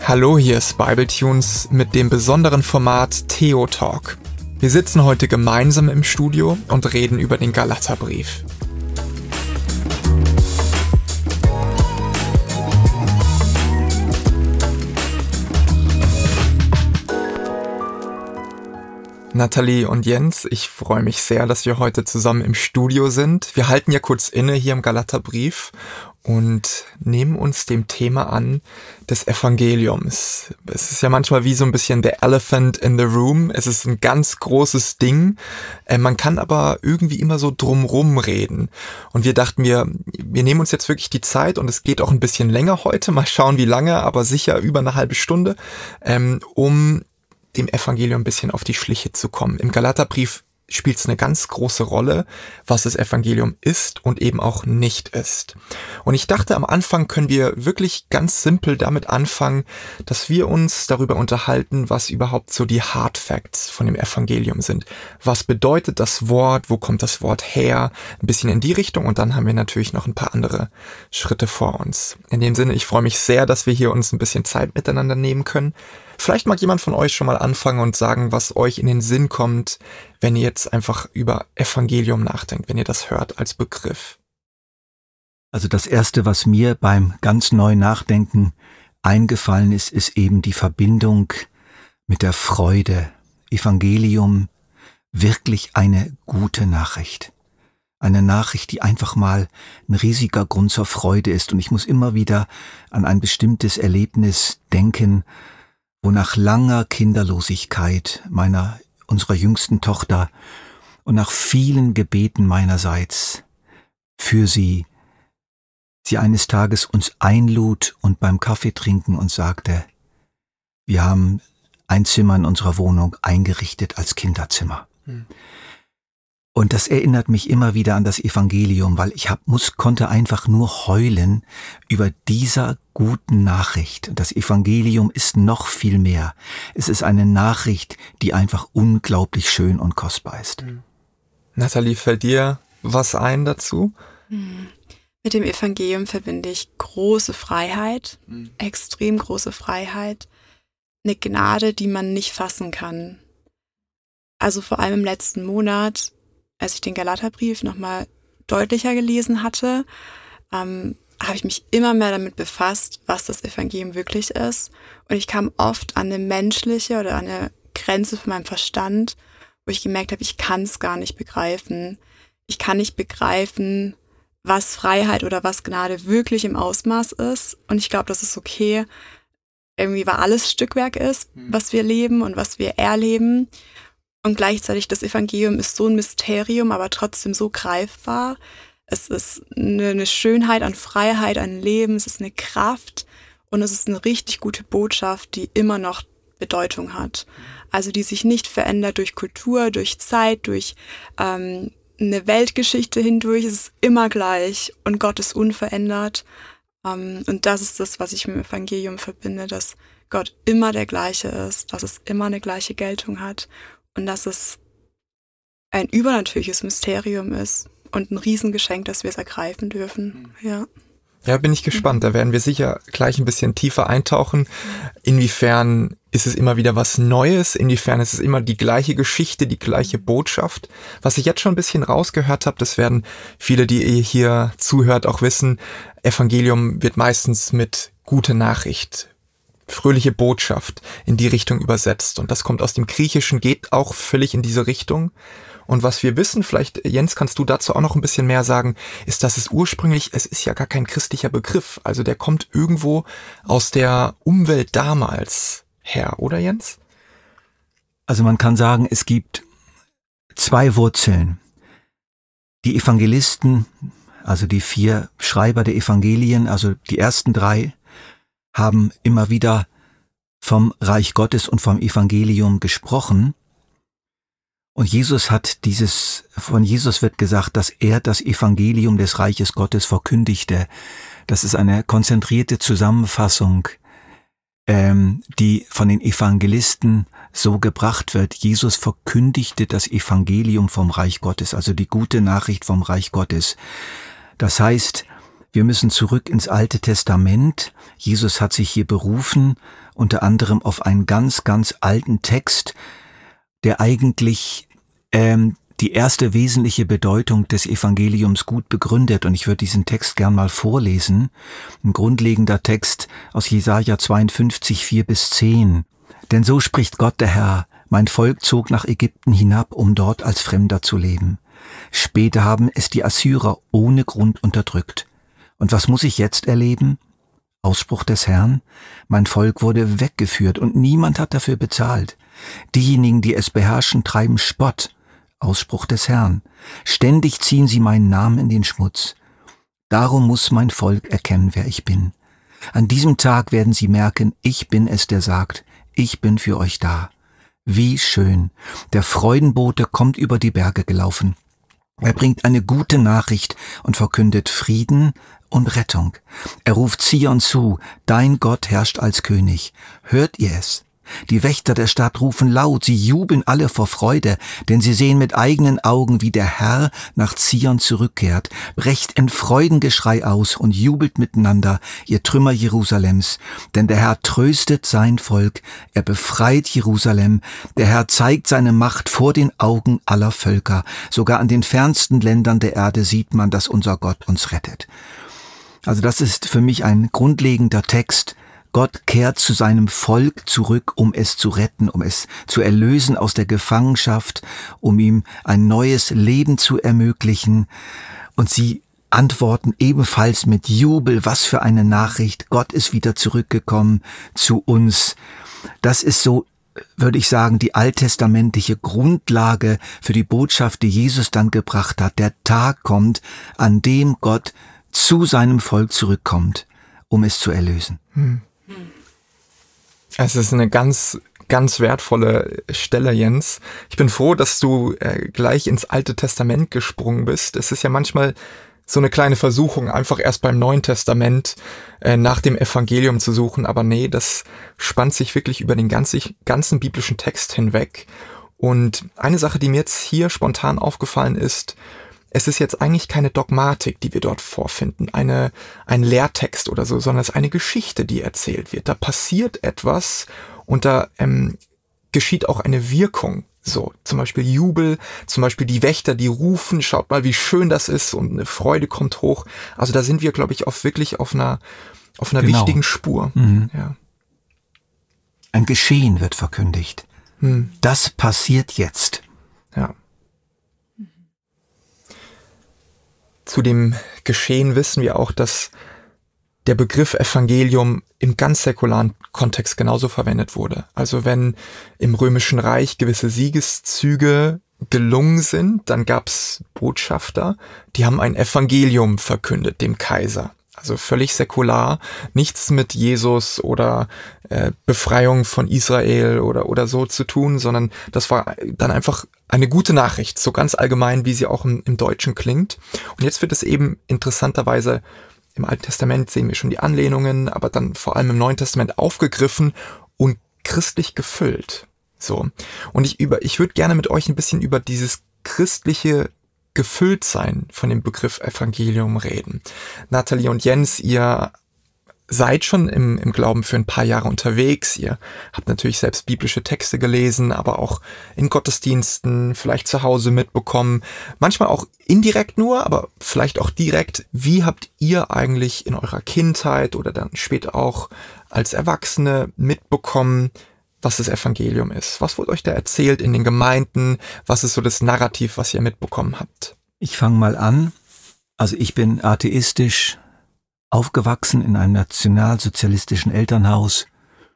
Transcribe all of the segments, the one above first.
Hallo, hier ist Bibletunes mit dem besonderen Format Theo Talk. Wir sitzen heute gemeinsam im Studio und reden über den Galaterbrief. Nathalie und Jens, ich freue mich sehr, dass wir heute zusammen im Studio sind. Wir halten ja kurz inne hier im Galaterbrief und nehmen uns dem Thema an des Evangeliums. Es ist ja manchmal wie so ein bisschen the elephant in the room. Es ist ein ganz großes Ding. Man kann aber irgendwie immer so drumrum reden. Und wir dachten, wir nehmen uns jetzt wirklich die Zeit und es geht auch ein bisschen länger heute. Mal schauen, wie lange, aber sicher über eine halbe Stunde, um dem Evangelium ein bisschen auf die Schliche zu kommen. Im Galaterbrief spielt es eine ganz große Rolle, was das Evangelium ist und eben auch nicht ist. Und ich dachte, am Anfang können wir wirklich ganz simpel damit anfangen, dass wir uns darüber unterhalten, was überhaupt so die Hard Facts von dem Evangelium sind. Was bedeutet das Wort? Wo kommt das Wort her? Ein bisschen in die Richtung und dann haben wir natürlich noch ein paar andere Schritte vor uns. In dem Sinne, ich freue mich sehr, dass wir hier uns ein bisschen Zeit miteinander nehmen können. Vielleicht mag jemand von euch schon mal anfangen und sagen, was euch in den Sinn kommt, wenn ihr jetzt einfach über Evangelium nachdenkt, wenn ihr das hört als Begriff. Also das Erste, was mir beim ganz neuen Nachdenken eingefallen ist, ist eben die Verbindung mit der Freude. Evangelium, wirklich eine gute Nachricht. Eine Nachricht, die einfach mal ein riesiger Grund zur Freude ist. Und ich muss immer wieder an ein bestimmtes Erlebnis denken, wo nach langer Kinderlosigkeit unserer jüngsten Tochter und nach vielen Gebeten meinerseits für sie eines Tages uns einlud und beim Kaffee trinken und sagte, wir haben ein Zimmer in unserer Wohnung eingerichtet als Kinderzimmer. Und das erinnert mich immer wieder an das Evangelium, weil ich konnte einfach nur heulen über dieser guten Nachricht. Das Evangelium ist noch viel mehr. Es ist eine Nachricht, die einfach unglaublich schön und kostbar ist. Nathalie, fällt dir was ein dazu? Mit dem Evangelium verbinde ich große Freiheit, extrem große Freiheit, eine Gnade, die man nicht fassen kann. Also vor allem im letzten Monat, als ich den Galaterbrief nochmal deutlicher gelesen hatte, habe ich mich immer mehr damit befasst, was das Evangelium wirklich ist. Und ich kam oft an eine menschliche oder an eine Grenze von meinem Verstand, wo ich gemerkt habe, ich kann es gar nicht begreifen. Ich kann nicht begreifen, was Freiheit oder was Gnade wirklich im Ausmaß ist. Und ich glaube, das ist okay, irgendwie, weil alles Stückwerk ist, was wir leben und was wir erleben. Und gleichzeitig das Evangelium ist so ein Mysterium, aber trotzdem so greifbar. Es ist eine Schönheit an Freiheit, an Leben, es ist eine Kraft und es ist eine richtig gute Botschaft, die immer noch Bedeutung hat. Also die sich nicht verändert durch Kultur, durch Zeit, durch eine Weltgeschichte hindurch. Es ist immer gleich und Gott ist unverändert. Und das ist das, was ich mit dem Evangelium verbinde, dass Gott immer der gleiche ist, dass es immer eine gleiche Geltung hat. Und dass es ein übernatürliches Mysterium ist und ein Riesengeschenk, dass wir es ergreifen dürfen. Ja, bin ich gespannt. Da werden wir sicher gleich ein bisschen tiefer eintauchen. Inwiefern ist es immer wieder was Neues? Inwiefern ist es immer die gleiche Geschichte, die gleiche Botschaft? Was ich jetzt schon ein bisschen rausgehört habe, das werden viele, die ihr hier zuhört, auch wissen. Evangelium wird meistens mit gute Nachricht, fröhliche Botschaft in die Richtung übersetzt. Und das kommt aus dem Griechischen, geht auch völlig in diese Richtung. Und was wir wissen, vielleicht, Jens, kannst du dazu auch noch ein bisschen mehr sagen, ist, dass es ist ja gar kein christlicher Begriff. Also der kommt irgendwo aus der Umwelt damals her, oder Jens? Also man kann sagen, es gibt zwei Wurzeln. Die Evangelisten, also die 4 Schreiber der Evangelien, also die ersten 3, haben immer wieder vom Reich Gottes und vom Evangelium gesprochen. Und von Jesus wird gesagt, dass er das Evangelium des Reiches Gottes verkündigte. Das ist eine konzentrierte Zusammenfassung, die von den Evangelisten so gebracht wird. Jesus verkündigte das Evangelium vom Reich Gottes, also die gute Nachricht vom Reich Gottes. Das heißt, Wir müssen zurück ins Alte Testament. Jesus hat sich hier berufen, unter anderem auf einen ganz, ganz alten Text, der eigentlich die erste wesentliche Bedeutung des Evangeliums gut begründet. Und ich würde diesen Text gern mal vorlesen. Ein grundlegender Text aus Jesaja 52, 4-10. Denn so spricht Gott der Herr: Mein Volk zog nach Ägypten hinab, um dort als Fremder zu leben. Später haben es die Assyrer ohne Grund unterdrückt. Und was muss ich jetzt erleben? Ausspruch des Herrn: Mein Volk wurde weggeführt und niemand hat dafür bezahlt. Diejenigen, die es beherrschen, treiben Spott. Ausspruch des Herrn: Ständig ziehen sie meinen Namen in den Schmutz. Darum muss mein Volk erkennen, wer ich bin. An diesem Tag werden sie merken, ich bin es, der sagt, ich bin für euch da. Wie schön! Der Freudenbote kommt über die Berge gelaufen. Er bringt eine gute Nachricht und verkündet Frieden und Rettung. Er ruft Zion zu, dein Gott herrscht als König. Hört ihr es? Die Wächter der Stadt rufen laut, sie jubeln alle vor Freude, denn sie sehen mit eigenen Augen, wie der Herr nach Zion zurückkehrt. Brecht in Freudengeschrei aus und jubelt miteinander, ihr Trümmer Jerusalems. Denn der Herr tröstet sein Volk, er befreit Jerusalem. Der Herr zeigt seine Macht vor den Augen aller Völker. Sogar an den fernsten Ländern der Erde sieht man, dass unser Gott uns rettet. Also das ist für mich ein grundlegender Text. Gott kehrt zu seinem Volk zurück, um es zu retten, um es zu erlösen aus der Gefangenschaft, um ihm ein neues Leben zu ermöglichen. Und sie antworten ebenfalls mit Jubel. Was für eine Nachricht! Gott ist wieder zurückgekommen zu uns. Das ist so, würde ich sagen, die alttestamentliche Grundlage für die Botschaft, die Jesus dann gebracht hat. Der Tag kommt, an dem Gott zu seinem Volk zurückkommt, um es zu erlösen. Es ist eine ganz, ganz wertvolle Stelle, Jens. Ich bin froh, dass du gleich ins Alte Testament gesprungen bist. Es ist ja manchmal so eine kleine Versuchung, einfach erst beim Neuen Testament nach dem Evangelium zu suchen. Aber nee, das spannt sich wirklich über den ganzen biblischen Text hinweg. Und eine Sache, die mir jetzt hier spontan aufgefallen ist, es ist jetzt eigentlich keine Dogmatik, die wir dort vorfinden, ein Lehrtext oder so, sondern es ist eine Geschichte, die erzählt wird. Da passiert etwas und da geschieht auch eine Wirkung. So, zum Beispiel Jubel, zum Beispiel die Wächter, die rufen, schaut mal, wie schön das ist und eine Freude kommt hoch. Also da sind wir, glaube ich, wirklich auf einer genau. Wichtigen Spur. Mhm. Ja. Ein Geschehen wird verkündigt. Das passiert jetzt. Ja. Zu dem Geschehen wissen wir auch, dass der Begriff Evangelium im ganz säkularen Kontext genauso verwendet wurde. Also wenn im Römischen Reich gewisse Siegeszüge gelungen sind, dann gab es Botschafter, die haben ein Evangelium verkündet, dem Kaiser. Also völlig säkular, nichts mit Jesus oder Befreiung von Israel oder so zu tun, sondern das war dann einfach eine gute Nachricht, so ganz allgemein, wie sie auch im Deutschen klingt. Und jetzt wird es eben interessanterweise, im Alten Testament sehen wir schon die Anlehnungen, aber dann vor allem im Neuen Testament aufgegriffen und christlich gefüllt. So. Und ich würde gerne mit euch ein bisschen über dieses christliche Gefülltsein von dem Begriff Evangelium reden. Nathalie und Jens, ihr seid schon im Glauben für ein paar Jahre unterwegs. Ihr habt natürlich selbst biblische Texte gelesen, aber auch in Gottesdiensten, vielleicht zu Hause mitbekommen. Manchmal auch indirekt nur, aber vielleicht auch direkt. Wie habt ihr eigentlich in eurer Kindheit oder dann später auch als Erwachsene mitbekommen, was das Evangelium ist? Was wurde euch da erzählt in den Gemeinden? Was ist so das Narrativ, was ihr mitbekommen habt? Ich fange mal an. Also ich bin atheistisch aufgewachsen in einem nationalsozialistischen Elternhaus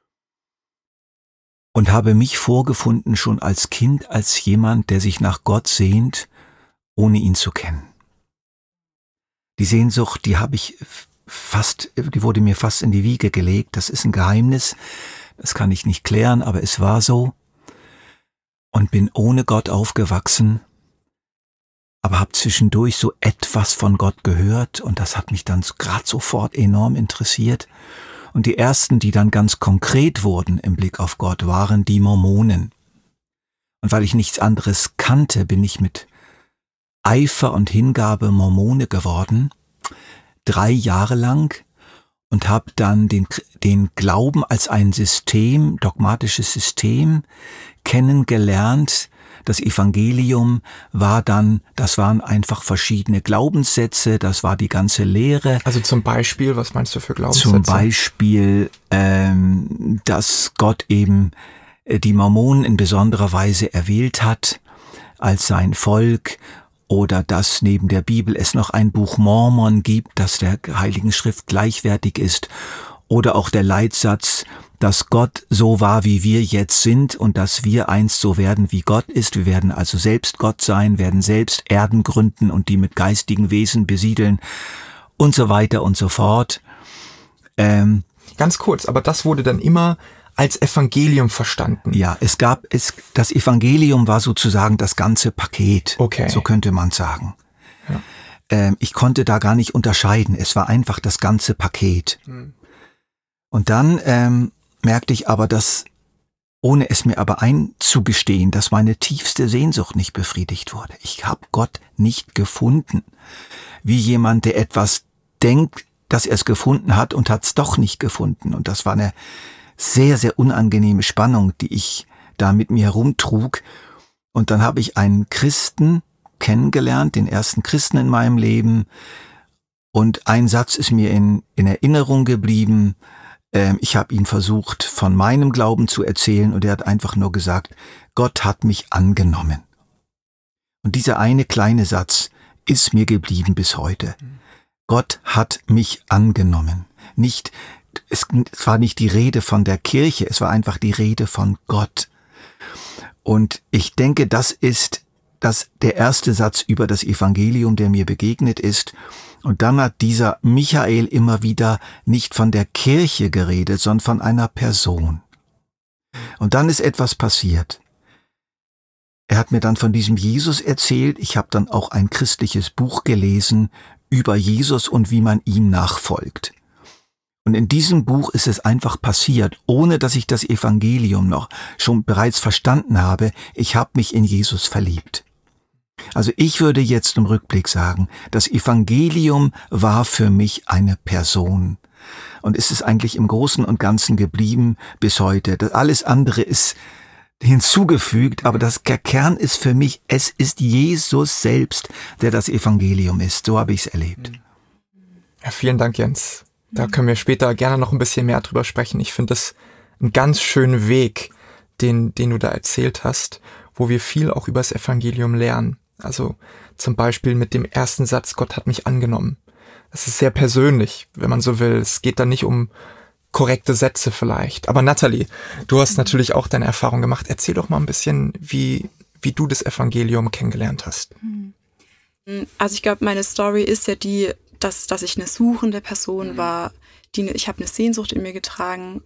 und habe mich vorgefunden schon als Kind als jemand, der sich nach Gott sehnt, ohne ihn zu kennen. Die Sehnsucht, die wurde mir fast in die Wiege gelegt. Das ist ein Geheimnis, das kann ich nicht klären, aber es war so. Und bin ohne Gott aufgewachsen, aber habe zwischendurch so etwas von Gott gehört und das hat mich dann gerade sofort enorm interessiert. Und die ersten, die dann ganz konkret wurden im Blick auf Gott, waren die Mormonen. Und weil ich nichts anderes kannte, bin ich mit Eifer und Hingabe Mormone geworden. 3 Jahre lang und habe dann den Glauben als ein System, dogmatisches System kennengelernt. Das Evangelium das waren einfach verschiedene Glaubenssätze, das war die ganze Lehre. Also zum Beispiel, was meinst du für Glaubenssätze? Zum Beispiel, dass Gott eben die Mormonen in besonderer Weise erwählt hat als sein Volk, oder dass neben der Bibel es noch ein Buch Mormon gibt, das der Heiligen Schrift gleichwertig ist, oder auch der Leitsatz, dass Gott so war, wie wir jetzt sind und dass wir einst so werden, wie Gott ist. Wir werden also selbst Gott sein, werden selbst Erden gründen und die mit geistigen Wesen besiedeln und so weiter und so fort. Ganz kurz, aber das wurde dann immer als Evangelium verstanden. Ja, das Evangelium war sozusagen das ganze Paket. Okay. So könnte man sagen. Ja. Ich konnte da gar nicht unterscheiden. Es war einfach das ganze Paket. Und dann merkte ich aber, ohne es mir aber einzugestehen, dass meine tiefste Sehnsucht nicht befriedigt wurde. Ich habe Gott nicht gefunden. Wie jemand, der etwas denkt, dass er es gefunden hat und hat es doch nicht gefunden. Und das war eine sehr, sehr unangenehme Spannung, die ich da mit mir herumtrug. Und dann habe ich einen Christen kennengelernt, den ersten Christen in meinem Leben. Und ein Satz ist mir in Erinnerung geblieben. Ich habe ihn versucht, von meinem Glauben zu erzählen, und er hat einfach nur gesagt, Gott hat mich angenommen. Und dieser eine kleine Satz ist mir geblieben bis heute. Gott hat mich angenommen. Es war nicht die Rede von der Kirche, es war einfach die Rede von Gott. Und ich denke, das ist der erste Satz über das Evangelium, der mir begegnet ist. Und dann hat dieser Michael immer wieder nicht von der Kirche geredet, sondern von einer Person. Und dann ist etwas passiert. Er hat mir dann von diesem Jesus erzählt. Ich habe dann auch ein christliches Buch gelesen über Jesus und wie man ihm nachfolgt. Und in diesem Buch ist es einfach passiert, ohne dass ich das Evangelium noch schon bereits verstanden habe. Ich habe mich in Jesus verliebt. Also ich würde jetzt im Rückblick sagen, das Evangelium war für mich eine Person. Und es ist eigentlich im Großen und Ganzen geblieben bis heute. Alles andere ist hinzugefügt, aber der Kern ist für mich, es ist Jesus selbst, der das Evangelium ist. So habe ich es erlebt. Ja, vielen Dank, Jens. Da können wir später gerne noch ein bisschen mehr drüber sprechen. Ich finde das einen ganz schönen Weg, den du da erzählt hast, wo wir viel auch über das Evangelium lernen. Also zum Beispiel mit dem ersten Satz, Gott hat mich angenommen. Das ist sehr persönlich, wenn man so will. Es geht da nicht um korrekte Sätze vielleicht. Aber Nathalie, du hast natürlich auch deine Erfahrung gemacht. Erzähl doch mal ein bisschen, wie du das Evangelium kennengelernt hast. Also ich glaube, meine Story ist ja die, dass ich eine suchende Person war. Ich habe eine Sehnsucht in mir getragen,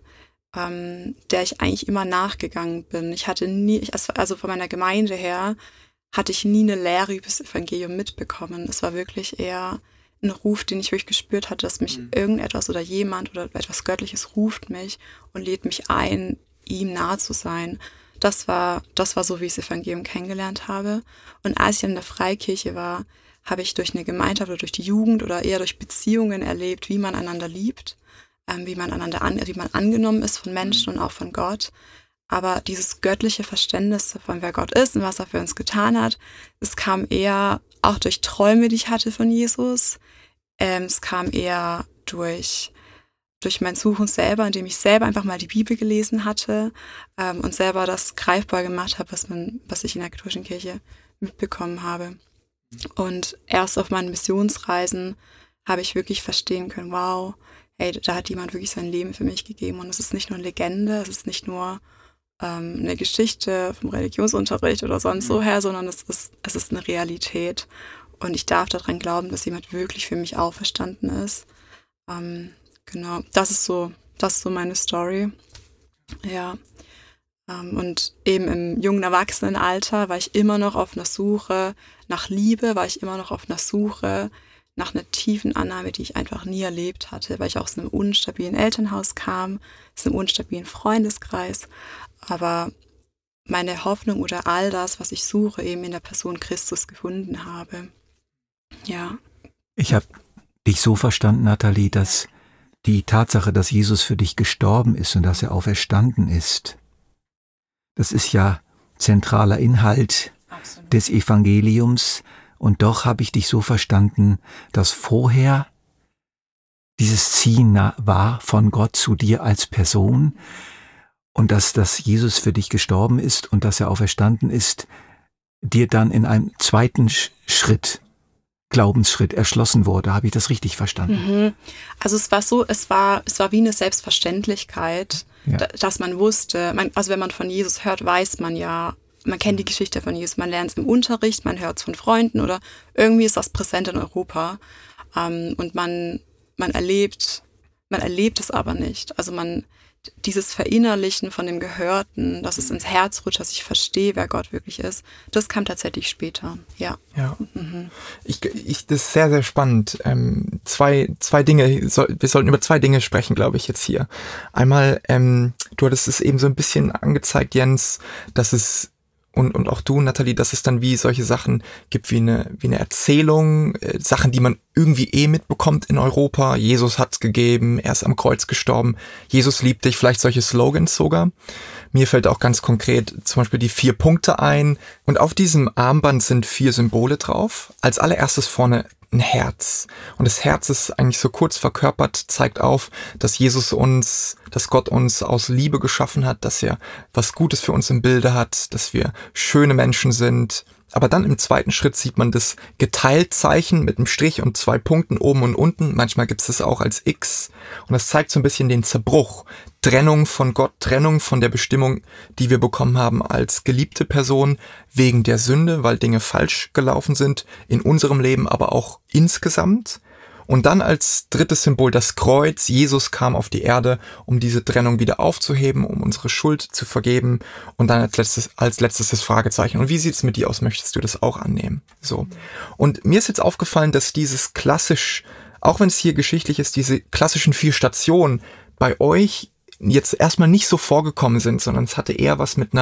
der ich eigentlich immer nachgegangen bin. Ich hatte also von meiner Gemeinde her, hatte ich nie eine Lehre über das Evangelium mitbekommen. Es war wirklich eher ein Ruf, den ich wirklich gespürt hatte, dass mich irgendetwas oder jemand oder etwas Göttliches ruft mich und lädt mich ein, ihm nahe zu sein. Das war so, wie ich das Evangelium kennengelernt habe. Und als ich in der Freikirche war, habe ich durch eine Gemeinschaft oder durch die Jugend oder eher durch Beziehungen erlebt, wie man einander liebt, wie man angenommen ist von Menschen und auch von Gott. Aber dieses göttliche Verständnis von wer Gott ist und was er für uns getan hat, es kam eher auch durch Träume, die ich hatte von Jesus. Es kam eher durch mein Suchen selber, indem ich selber einfach mal die Bibel gelesen hatte und selber das greifbar gemacht habe, was ich in der katholischen Kirche mitbekommen habe. Und erst auf meinen Missionsreisen habe ich wirklich verstehen können, wow, hey, da hat jemand wirklich sein Leben für mich gegeben. Und es ist nicht nur eine Legende, es ist nicht nur eine Geschichte vom Religionsunterricht oder sonst so her, sondern es ist eine Realität. Und ich darf daran glauben, dass jemand wirklich für mich auferstanden ist. Genau, das ist so meine Story. Ja. Und eben im jungen Erwachsenenalter war ich immer noch auf einer Suche nach Liebe, war ich immer noch auf einer Suche nach einer tiefen Annahme, die ich einfach nie erlebt hatte, weil ich aus einem unstabilen Elternhaus kam, aus einem unstabilen Freundeskreis. Aber meine Hoffnung oder all das, was ich suche, eben in der Person Christus gefunden habe. Ja. Ich habe dich so verstanden, Nathalie, dass die Tatsache, dass Jesus für dich gestorben ist und dass er auferstanden ist, das ist ja zentraler Inhalt des Evangeliums. Und doch habe ich dich so verstanden, dass vorher dieses Ziehen war von Gott zu dir als Person und dass Jesus für dich gestorben ist und dass er auferstanden ist, dir dann in einem zweiten Schritt, Glaubensschritt erschlossen wurde. Habe ich das richtig verstanden? Also es war wie eine Selbstverständlichkeit, dass man wusste, also wenn man von Jesus hört, weiß man ja, man kennt die Geschichte von Jesus, man lernt es im Unterricht, man hört es von Freunden oder irgendwie ist das präsent in Europa und man erlebt es aber nicht. Also dieses Verinnerlichen von dem Gehörten, dass es ins Herz rutscht, dass ich verstehe, wer Gott wirklich ist, das kam tatsächlich später, ja. Das ist sehr, sehr spannend. Zwei Dinge, wir sollten über zwei Dinge sprechen, glaube ich, jetzt hier. Einmal, du hattest es eben so ein bisschen angezeigt, Jens, dass es und auch du, Nathalie, dass es dann wie solche Sachen gibt, wie eine Erzählung, Sachen, die man irgendwie mitbekommt in Europa. Jesus hat's gegeben, er ist am Kreuz gestorben, Jesus liebt dich, vielleicht solche Slogans sogar. Mir fällt auch ganz konkret zum Beispiel die 4 Punkte ein. Und auf diesem Armband sind 4 Symbole drauf. Als allererstes vorne ein Herz. Und das Herz ist eigentlich so kurz verkörpert, zeigt auf, dass dass Gott uns aus Liebe geschaffen hat, dass er was Gutes für uns im Bilde hat, dass wir schöne Menschen sind. Aber dann im zweiten Schritt sieht man das Geteiltzeichen mit einem Strich und 2 Punkten oben und unten. Manchmal gibt es das auch als X. Und das zeigt so ein bisschen den Zerbruch. Trennung von Gott, Trennung von der Bestimmung, die wir bekommen haben als geliebte Person wegen der Sünde, weil Dinge falsch gelaufen sind in unserem Leben, aber auch insgesamt. Und dann als drittes Symbol das Kreuz. Jesus kam auf die Erde, um diese Trennung wieder aufzuheben, um unsere Schuld zu vergeben. Und dann als letztes das Fragezeichen. Und wie sieht's mit dir aus? Möchtest du das auch annehmen? So. Und mir ist jetzt aufgefallen, dass dieses klassisch, auch wenn es hier geschichtlich ist, diese klassischen 4 Stationen bei euch jetzt erstmal nicht so vorgekommen sind, sondern es hatte eher was mit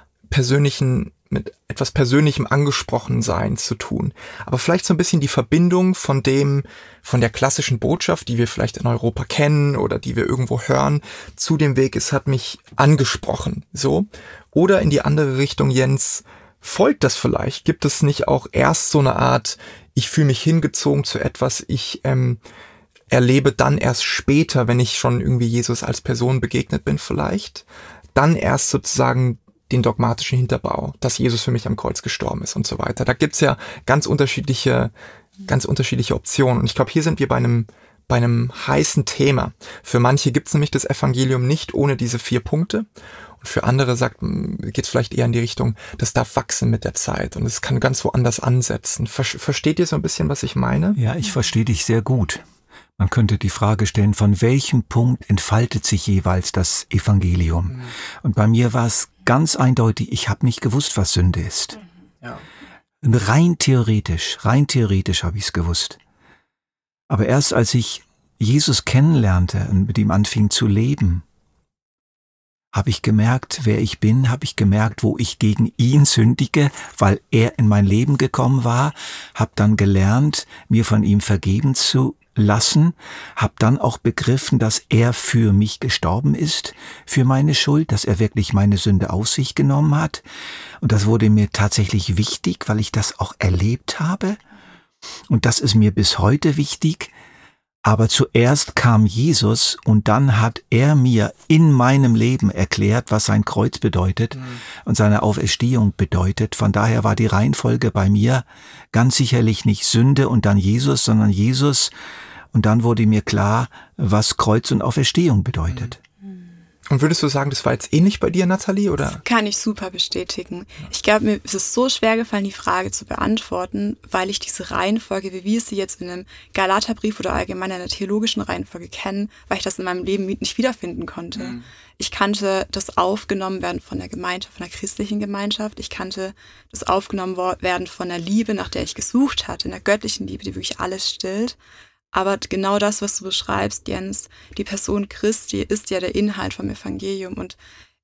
etwas Persönlichem Angesprochensein zu tun. Aber vielleicht so ein bisschen die Verbindung von der klassischen Botschaft, die wir vielleicht in Europa kennen oder die wir irgendwo hören, zu dem Weg, es hat mich angesprochen, so. Oder in die andere Richtung, Jens, folgt das vielleicht? Gibt es nicht auch erst so eine Art, ich fühle mich hingezogen zu etwas, ich erlebe dann erst später, wenn ich schon irgendwie Jesus als Person begegnet bin vielleicht, dann erst sozusagen den dogmatischen Hinterbau, dass Jesus für mich am Kreuz gestorben ist und so weiter. Da gibt's ja ganz unterschiedliche Optionen. Und ich glaube, hier sind wir bei einem heißen Thema. Für manche gibt's nämlich das Evangelium nicht ohne diese 4 Punkte. Und für andere geht's vielleicht eher in die Richtung, das darf wachsen mit der Zeit und es kann ganz woanders ansetzen. Versteht ihr so ein bisschen, was ich meine? Ja, ich verstehe dich sehr gut. Man könnte die Frage stellen, von welchem Punkt entfaltet sich jeweils das Evangelium? Und bei mir war es ganz eindeutig, ich habe nicht gewusst, was Sünde ist. Ja. Rein theoretisch habe ich es gewusst. Aber erst als ich Jesus kennenlernte und mit ihm anfing zu leben, habe ich gemerkt, wer ich bin, habe ich gemerkt, wo ich gegen ihn sündige, weil er in mein Leben gekommen war, habe dann gelernt, mir von ihm vergeben zu lassen, habe dann auch begriffen, dass er für mich gestorben ist, für meine Schuld, dass er wirklich meine Sünde auf sich genommen hat. Und das wurde mir tatsächlich wichtig, weil ich das auch erlebt habe. Und das ist mir bis heute wichtig. Aber zuerst kam Jesus und dann hat er mir in meinem Leben erklärt, was sein Kreuz bedeutet und seine Auferstehung bedeutet. Von daher war die Reihenfolge bei mir ganz sicherlich nicht Sünde und dann Jesus, sondern Jesus. Und dann wurde mir klar, was Kreuz und Auferstehung bedeutet. Und würdest du sagen, das war jetzt ähnlich bei dir, Nathalie, oder? Das kann ich super bestätigen. Ich glaube, mir ist es so schwer gefallen, die Frage zu beantworten, weil ich diese Reihenfolge, wie wir sie jetzt in einem Galaterbrief oder allgemein in einer theologischen Reihenfolge kennen, weil ich das in meinem Leben nicht wiederfinden konnte. Ich kannte das Aufgenommenwerden von der Gemeinschaft, von der christlichen Gemeinschaft. Ich kannte das Aufgenommenwerden von der Liebe, nach der ich gesucht hatte, in der göttlichen Liebe, die wirklich alles stillt. Aber genau das, was du beschreibst, Jens, die Person Christi ist ja der Inhalt vom Evangelium. Und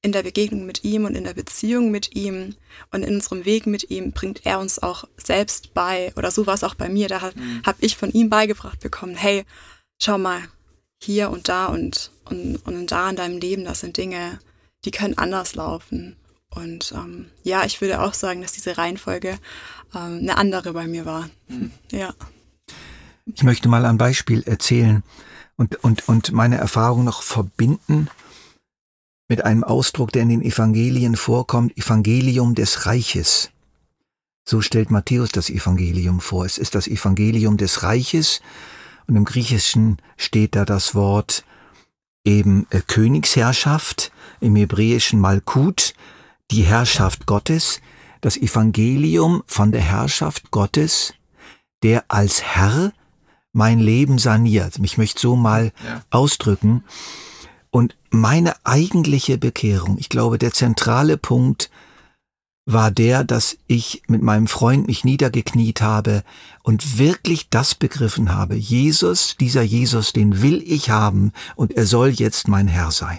in der Begegnung mit ihm und in der Beziehung mit ihm und in unserem Weg mit ihm bringt er uns auch selbst bei, oder so war es auch bei mir, da habe ich von ihm beigebracht bekommen, hey, schau mal, hier und da und da in deinem Leben, das sind Dinge, die können anders laufen. Und ich würde auch sagen, dass diese Reihenfolge eine andere bei mir war. Ja. Ich möchte mal ein Beispiel erzählen und meine Erfahrung noch verbinden mit einem Ausdruck, der in den Evangelien vorkommt, Evangelium des Reiches. So stellt Matthäus das Evangelium vor. Es ist das Evangelium des Reiches und im Griechischen steht da das Wort eben Königsherrschaft, im Hebräischen Malkut, die Herrschaft Gottes, das Evangelium von der Herrschaft Gottes, der als Herr mein Leben saniert. Ich möchte so mal ausdrücken. Und meine eigentliche Bekehrung, ich glaube, der zentrale Punkt war der, dass ich mit meinem Freund mich niedergekniet habe und wirklich das begriffen habe. Jesus, dieser Jesus, den will ich haben und er soll jetzt mein Herr sein.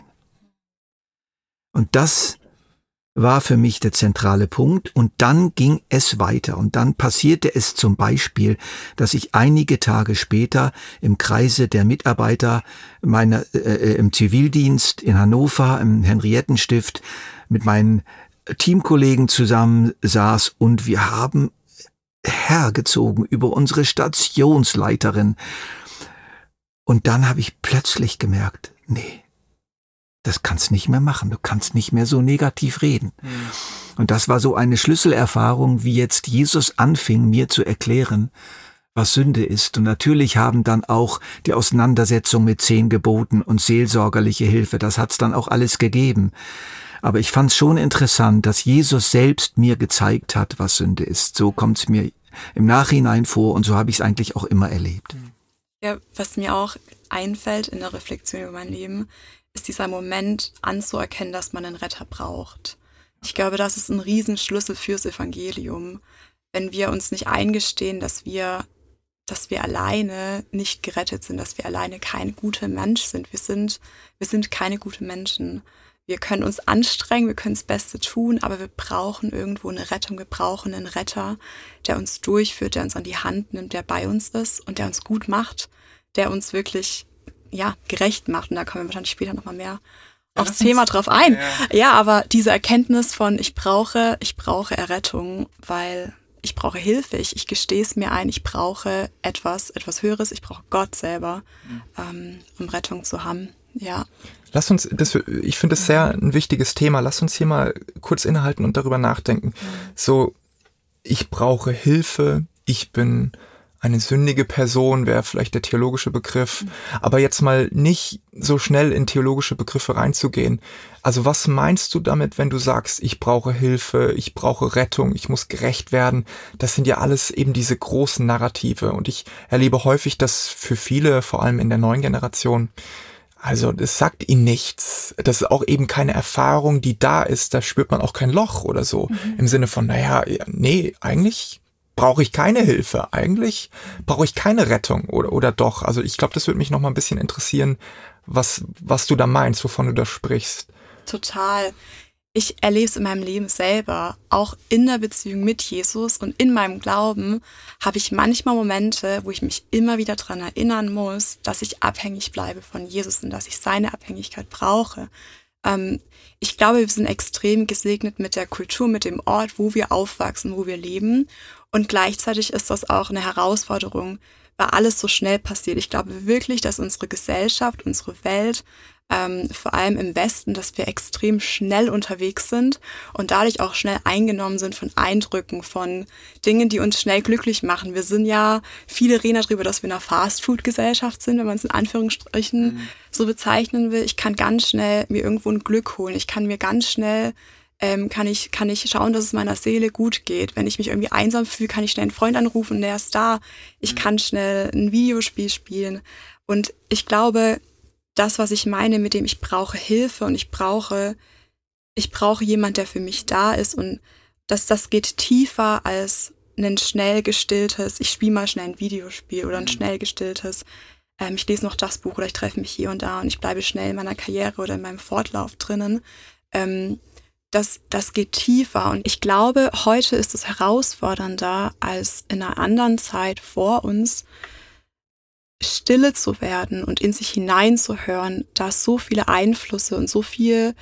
Und das war für mich der zentrale Punkt und dann ging es weiter und dann passierte es zum Beispiel, dass ich einige Tage später im Kreise der Mitarbeiter meiner im Zivildienst in Hannover im Henriettenstift mit meinen Teamkollegen zusammensaß und wir haben hergezogen über unsere Stationsleiterin und dann habe ich plötzlich gemerkt, nee, das kannst nicht mehr machen. Du kannst nicht mehr so negativ reden. Und das war so eine Schlüsselerfahrung, wie jetzt Jesus anfing, mir zu erklären, was Sünde ist. Und natürlich haben dann auch die Auseinandersetzung mit 10 Geboten und seelsorgerliche Hilfe, das hat's dann auch alles gegeben. Aber ich fand's schon interessant, dass Jesus selbst mir gezeigt hat, was Sünde ist. So kommt's mir im Nachhinein vor und so habe ich es eigentlich auch immer erlebt. Ja, was mir auch einfällt in der Reflexion über mein Leben, ist dieser Moment anzuerkennen, dass man einen Retter braucht. Ich glaube, das ist ein Riesenschlüssel fürs Evangelium. Wenn wir uns nicht eingestehen, dass wir alleine nicht gerettet sind, dass wir alleine kein guter Mensch sind. Wir sind keine guten Menschen. Wir können uns anstrengen, wir können das Beste tun, aber wir brauchen irgendwo eine Rettung. Wir brauchen einen Retter, der uns durchführt, der uns an die Hand nimmt, der bei uns ist und der uns gut macht, der uns wirklich gerecht macht. Und da kommen wir wahrscheinlich später nochmal mehr aufs Thema drauf ein. Ja, aber diese Erkenntnis von ich brauche Errettung, weil ich brauche Hilfe, ich gestehe es mir ein, ich brauche etwas Höheres, ich brauche Gott selber, um Rettung zu haben. Ja. Lass uns, ich finde es sehr ein wichtiges Thema, lass uns hier mal kurz innehalten und darüber nachdenken. So, ich brauche Hilfe, ich bin eine sündige Person, wäre vielleicht der theologische Begriff, aber jetzt mal nicht so schnell in theologische Begriffe reinzugehen. Also was meinst du damit, wenn du sagst, ich brauche Hilfe, ich brauche Rettung, ich muss gerecht werden? Das sind ja alles eben diese großen Narrative und ich erlebe häufig, dass für viele, vor allem in der neuen Generation, also das sagt ihnen nichts. Das ist auch eben keine Erfahrung, die da ist, da spürt man auch kein Loch oder so. Im Sinne von, nee, eigentlich brauche ich keine Hilfe, eigentlich brauche ich keine Rettung oder doch. Also ich glaube, das würde mich noch mal ein bisschen interessieren, was du da meinst, wovon du da sprichst. Total. Ich erlebe es in meinem Leben selber, auch in der Beziehung mit Jesus und in meinem Glauben habe ich manchmal Momente, wo ich mich immer wieder daran erinnern muss, dass ich abhängig bleibe von Jesus und dass ich seine Abhängigkeit brauche. Ich glaube, wir sind extrem gesegnet mit der Kultur, mit dem Ort, wo wir aufwachsen, wo wir leben. Und gleichzeitig ist das auch eine Herausforderung, weil alles so schnell passiert. Ich glaube wirklich, dass unsere Gesellschaft, unsere Welt, vor allem im Westen, dass wir extrem schnell unterwegs sind und dadurch auch schnell eingenommen sind von Eindrücken, von Dingen, die uns schnell glücklich machen. Wir sind ja, viele reden darüber, dass wir in einer Fast-Food-Gesellschaft sind, wenn man es in Anführungsstrichen so bezeichnen will. Ich kann ganz schnell mir irgendwo ein Glück holen. Ich kann mir ganz schnell kann ich schauen, dass es meiner Seele gut geht. Wenn ich mich irgendwie einsam fühle, kann ich schnell einen Freund anrufen, der ist da. Ich kann schnell ein Videospiel spielen. Und ich glaube, das, was ich meine, mit dem ich brauche Hilfe und ich brauche jemand, der für mich da ist und das geht tiefer als ein schnell gestilltes, ich spiele mal schnell ein Videospiel oder ein schnell gestilltes, ich lese noch das Buch oder ich treffe mich hier und da und ich bleibe schnell in meiner Karriere oder in meinem Fortlauf drinnen. Das geht tiefer. Und ich glaube, heute ist es herausfordernder als in einer anderen Zeit vor uns, stille zu werden und in sich hineinzuhören, da es so viele Einflüsse und so viel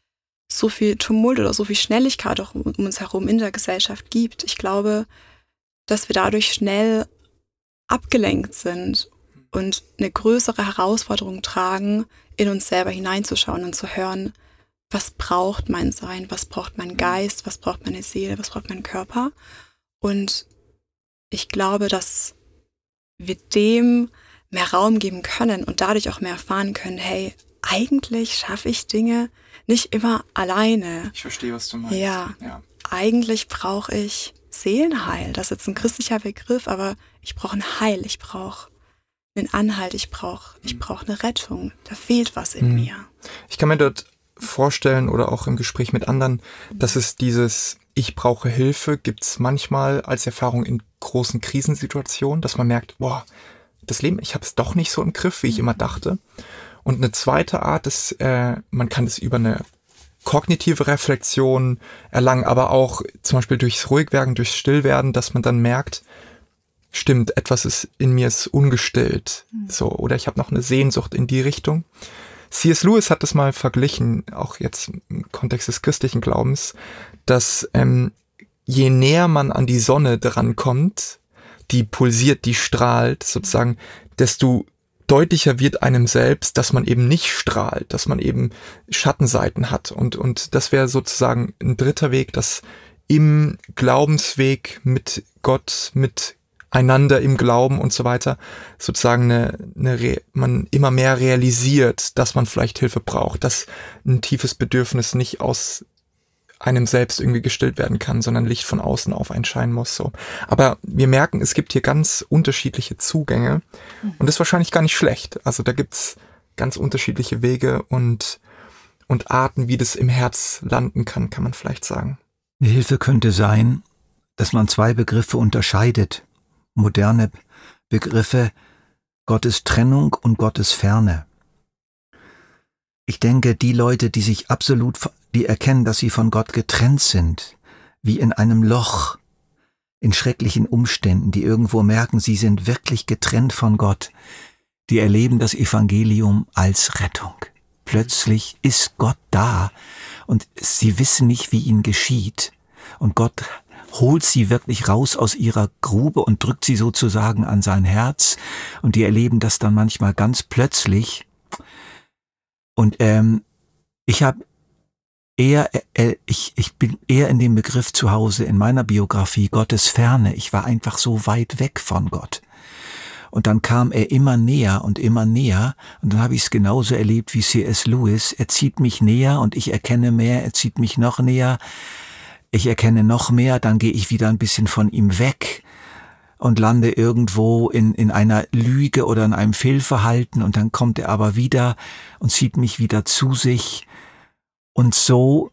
Tumult oder so viel Schnelligkeit auch um uns herum in der Gesellschaft gibt. Ich glaube, dass wir dadurch schnell abgelenkt sind und eine größere Herausforderung tragen, in uns selber hineinzuschauen und zu hören, was braucht mein Sein, was braucht mein Geist, was braucht meine Seele, was braucht mein Körper. Und ich glaube, dass wir dem mehr Raum geben können und dadurch auch mehr erfahren können, hey, eigentlich schaffe ich Dinge nicht immer alleine. Ich verstehe, was du meinst. Ja. Eigentlich brauche ich Seelenheil. Das ist jetzt ein christlicher Begriff, aber ich brauche ein Heil, ich brauche einen Anhalt, ich brauche eine Rettung. Da fehlt was in mir. Ich kann mir dort vorstellen oder auch im Gespräch mit anderen, dass es dieses Ich brauche Hilfe gibt's manchmal als Erfahrung in großen Krisensituationen, dass man merkt, boah, das Leben, ich habe es doch nicht so im Griff, wie ich immer dachte. Und eine zweite Art ist, man kann es über eine kognitive Reflexion erlangen, aber auch zum Beispiel durchs Ruhigwerden, durchs Stillwerden, dass man dann merkt, stimmt, etwas ist in mir ist ungestillt. So, oder ich habe noch eine Sehnsucht in die Richtung. C.S. Lewis hat das mal verglichen, auch jetzt im Kontext des christlichen Glaubens, dass je näher man an die Sonne drankommt, die pulsiert, die strahlt sozusagen, desto deutlicher wird einem selbst, dass man eben nicht strahlt, dass man eben Schattenseiten hat. Und das wäre sozusagen ein dritter Weg, dass im Glaubensweg mit Gott, mit einander im Glauben und so weiter, sozusagen man immer mehr realisiert, dass man vielleicht Hilfe braucht, dass ein tiefes Bedürfnis nicht aus einem selbst irgendwie gestillt werden kann, sondern Licht von außen auf einen scheinen muss. So. Aber wir merken, es gibt hier ganz unterschiedliche Zugänge und das ist wahrscheinlich gar nicht schlecht. Also da gibt's ganz unterschiedliche Wege und Arten, wie das im Herz landen kann man vielleicht sagen. Eine Hilfe könnte sein, dass man zwei Begriffe unterscheidet. Moderne Begriffe, Gottes Trennung und Gottes Ferne. Ich denke, die Leute, die erkennen, dass sie von Gott getrennt sind, wie in einem Loch, in schrecklichen Umständen, die irgendwo merken, sie sind wirklich getrennt von Gott, die erleben das Evangelium als Rettung. Plötzlich ist Gott da und sie wissen nicht, wie ihnen geschieht. Und Gott holt sie wirklich raus aus ihrer Grube und drückt sie sozusagen an sein Herz. Und die erleben das dann manchmal ganz plötzlich. Und ich bin eher in dem Begriff zu Hause in meiner Biografie Gottes Ferne. Ich war einfach so weit weg von Gott. Und dann kam er immer näher und dann habe ich es genauso erlebt wie C.S. Lewis. Er zieht mich näher und ich erkenne mehr, er zieht mich noch näher. Ich erkenne noch mehr, dann gehe ich wieder ein bisschen von ihm weg und lande irgendwo in einer Lüge oder in einem Fehlverhalten und dann kommt er aber wieder und zieht mich wieder zu sich. Und so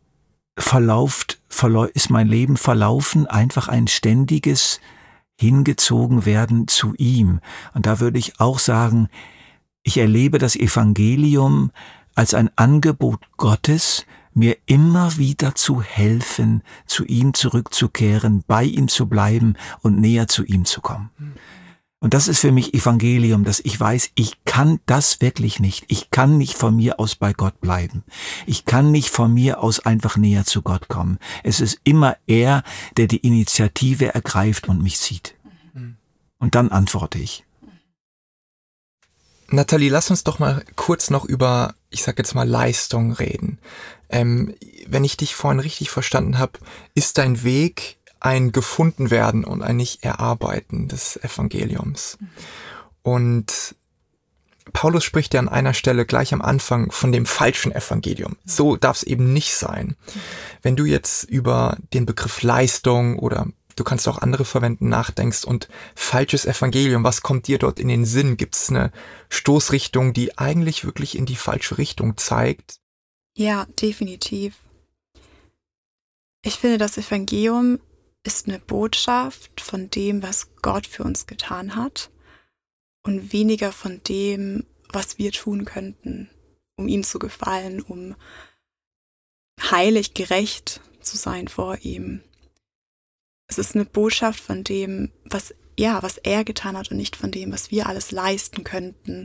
ist mein Leben verlaufen, einfach ein ständiges hingezogen werden zu ihm. Und da würde ich auch sagen, ich erlebe das Evangelium als ein Angebot Gottes, mir immer wieder zu helfen, zu ihm zurückzukehren, bei ihm zu bleiben und näher zu ihm zu kommen. Und das ist für mich Evangelium, dass ich weiß, ich kann das wirklich nicht. Ich kann nicht von mir aus bei Gott bleiben. Ich kann nicht von mir aus einfach näher zu Gott kommen. Es ist immer er, der die Initiative ergreift und mich sieht. Und dann antworte ich. Nathalie, lass uns doch mal kurz noch über, ich sag jetzt mal, Leistung reden. Wenn ich dich vorhin richtig verstanden habe, ist dein Weg ein Gefundenwerden und ein Nicht-Erarbeiten des Evangeliums. Und Paulus spricht ja an einer Stelle gleich am Anfang von dem falschen Evangelium. So darf es eben nicht sein. Wenn du jetzt über den Begriff Leistung oder du kannst auch andere verwenden, nachdenkst und falsches Evangelium, was kommt dir dort in den Sinn? Gibt es eine Stoßrichtung, die eigentlich wirklich in die falsche Richtung zeigt? Ja, definitiv. Ich finde, das Evangelium ist eine Botschaft von dem, was Gott für uns getan hat und weniger von dem, was wir tun könnten, um ihm zu gefallen, um heilig, gerecht zu sein vor ihm. Es ist eine Botschaft von dem, was er getan hat und nicht von dem, was wir alles leisten könnten,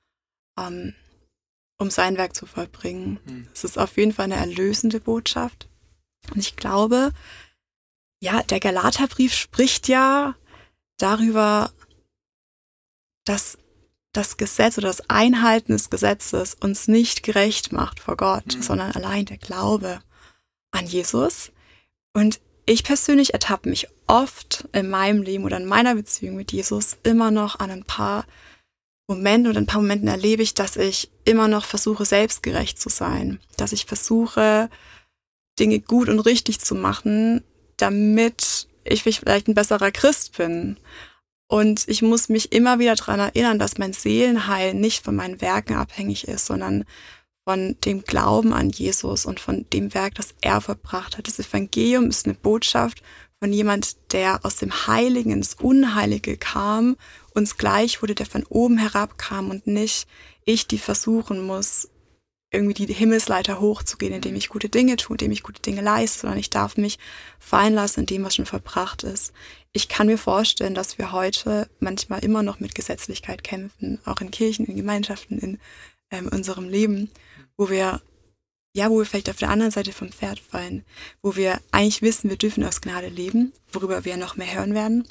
um sein Werk zu vollbringen. Es ist auf jeden Fall eine erlösende Botschaft. Und ich glaube, der Galaterbrief spricht ja darüber, dass das Gesetz oder das Einhalten des Gesetzes uns nicht gerecht macht vor Gott, sondern allein der Glaube an Jesus. Und ich persönlich ertappe mich oft in meinem Leben oder in meiner Beziehung mit Jesus immer noch an ein paar Momenten erlebe ich, dass ich immer noch versuche, selbstgerecht zu sein. Dass ich versuche, Dinge gut und richtig zu machen, damit ich vielleicht ein besserer Christ bin. Und ich muss mich immer wieder daran erinnern, dass mein Seelenheil nicht von meinen Werken abhängig ist, sondern von dem Glauben an Jesus und von dem Werk, das er vollbracht hat. Das Evangelium ist eine Botschaft von jemand, der aus dem Heiligen ins Unheilige kam, uns gleich wurde, der von oben herabkam und nicht ich, die versuchen muss, irgendwie die Himmelsleiter hochzugehen, indem ich gute Dinge tue, indem ich gute Dinge leiste, sondern ich darf mich fallen lassen in dem, was schon vollbracht ist. Ich kann mir vorstellen, dass wir heute manchmal immer noch mit Gesetzlichkeit kämpfen, auch in Kirchen, in Gemeinschaften, in unserem Leben, wo wir vielleicht auf der anderen Seite vom Pferd fallen, wo wir eigentlich wissen, wir dürfen aus Gnade leben, worüber wir noch mehr hören werden,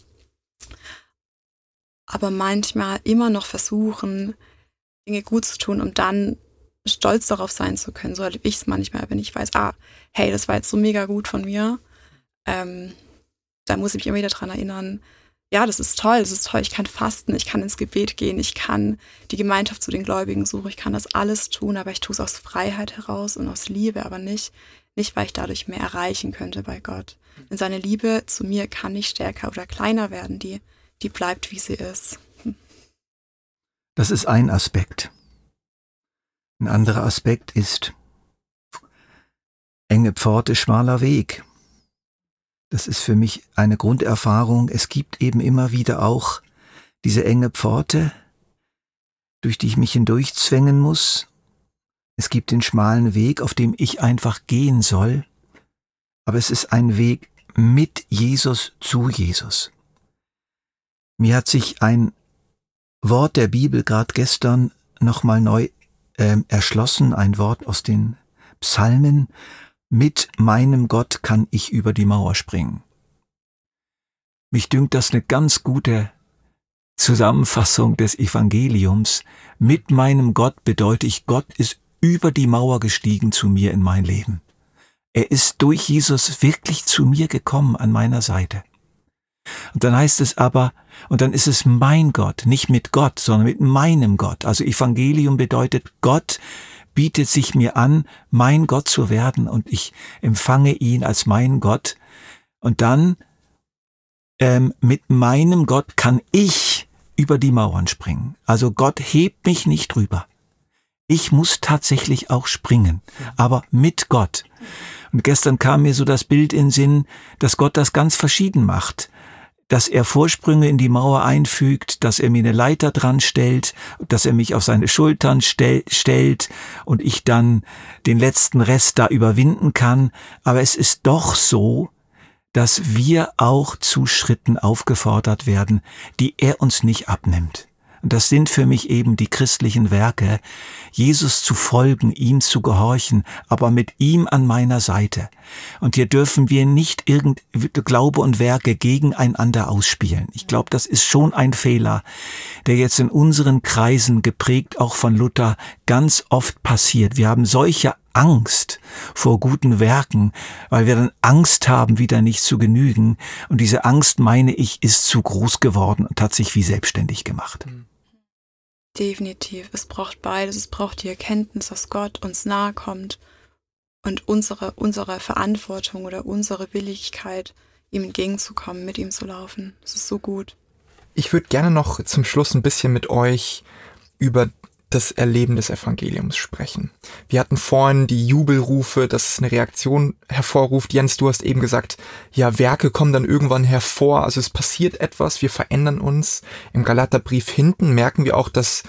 aber manchmal immer noch versuchen, Dinge gut zu tun, um dann stolz darauf sein zu können. So erlebe ich es manchmal, wenn ich weiß, hey, das war jetzt so mega gut von mir. Da muss ich mich immer wieder dran erinnern, das ist toll, ich kann fasten, ich kann ins Gebet gehen, ich kann die Gemeinschaft zu den Gläubigen suchen, ich kann das alles tun, aber ich tue es aus Freiheit heraus und aus Liebe, aber nicht, weil ich dadurch mehr erreichen könnte bei Gott. Denn seine Liebe zu mir kann nicht stärker oder kleiner werden, die bleibt, wie sie ist. Das ist ein Aspekt. Ein anderer Aspekt ist enge Pforte, schmaler Weg. Das ist für mich eine Grunderfahrung. Es gibt eben immer wieder auch diese enge Pforte, durch die ich mich hindurchzwängen muss. Es gibt den schmalen Weg, auf dem ich einfach gehen soll. Aber es ist ein Weg mit Jesus zu Jesus. Mir hat sich ein Wort der Bibel gerade gestern nochmal neu erschlossen, ein Wort aus den Psalmen: Mit meinem Gott kann ich über die Mauer springen. Mich dünkt das eine ganz gute Zusammenfassung des Evangeliums. Mit meinem Gott bedeutet ich, Gott ist über die Mauer gestiegen zu mir in mein Leben. Er ist durch Jesus wirklich zu mir gekommen an meiner Seite. Und dann heißt es aber, und dann ist es mein Gott, nicht mit Gott, sondern mit meinem Gott. Also Evangelium bedeutet, Gott bietet sich mir an, mein Gott zu werden, und ich empfange ihn als meinen Gott. Und dann mit meinem Gott kann ich über die Mauern springen. Also Gott hebt mich nicht drüber. Ich muss tatsächlich auch springen, aber mit Gott. Und gestern kam mir so das Bild in den Sinn, dass Gott das ganz verschieden macht. Dass er Vorsprünge in die Mauer einfügt, dass er mir eine Leiter dran stellt, dass er mich auf seine Schultern stellt und ich dann den letzten Rest da überwinden kann. Aber es ist doch so, dass wir auch zu Schritten aufgefordert werden, die er uns nicht abnimmt. Und das sind für mich eben die christlichen Werke, Jesus zu folgen, ihm zu gehorchen, aber mit ihm an meiner Seite. Und hier dürfen wir nicht Glaube und Werke gegeneinander ausspielen. Ich glaube, das ist schon ein Fehler, der jetzt in unseren Kreisen, geprägt auch von Luther, ganz oft passiert. Wir haben solche Angst vor guten Werken, weil wir dann Angst haben, wieder nicht zu genügen. Und diese Angst, meine ich, ist zu groß geworden und hat sich wie selbstständig gemacht. Definitiv. Es braucht beides. Es braucht die Erkenntnis, dass Gott uns nahe kommt und unsere Verantwortung oder unsere Willigkeit, ihm entgegenzukommen, mit ihm zu laufen. Das ist so gut. Ich würde gerne noch zum Schluss ein bisschen mit euch über das Erleben des Evangeliums sprechen. Wir hatten vorhin die Jubelrufe, dass es eine Reaktion hervorruft. Jens, du hast eben gesagt, ja, Werke kommen dann irgendwann hervor, also es passiert etwas, wir verändern uns. Im Galaterbrief hinten merken wir auch, dass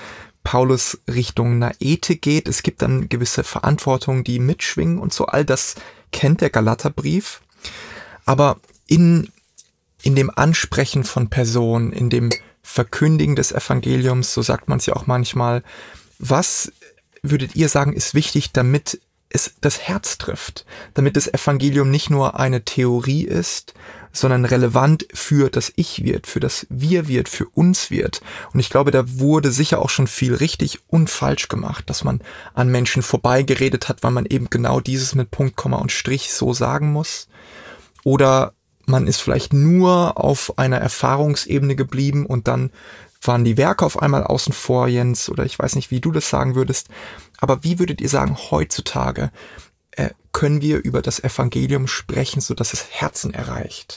Paulus Richtung einer Ethik geht. Es gibt dann gewisse Verantwortungen, die mitschwingen und so. All das kennt der Galaterbrief. Aber in dem Ansprechen von Personen, in dem Verkündigen des Evangeliums, so sagt man es ja auch manchmal, was würdet ihr sagen, ist wichtig, damit es das Herz trifft, damit das Evangelium nicht nur eine Theorie ist, sondern relevant für das Ich wird, für das Wir wird, für uns wird. Und ich glaube, da wurde sicher auch schon viel richtig und falsch gemacht, dass man an Menschen vorbeigeredet hat, weil man eben genau dieses mit Punkt, Komma und Strich so sagen muss. Oder man ist vielleicht nur auf einer Erfahrungsebene geblieben und dann waren die Werke auf einmal außen vor, Jens, oder ich weiß nicht, wie du das sagen würdest. Aber wie würdet ihr sagen, heutzutage können wir über das Evangelium sprechen, sodass es Herzen erreicht?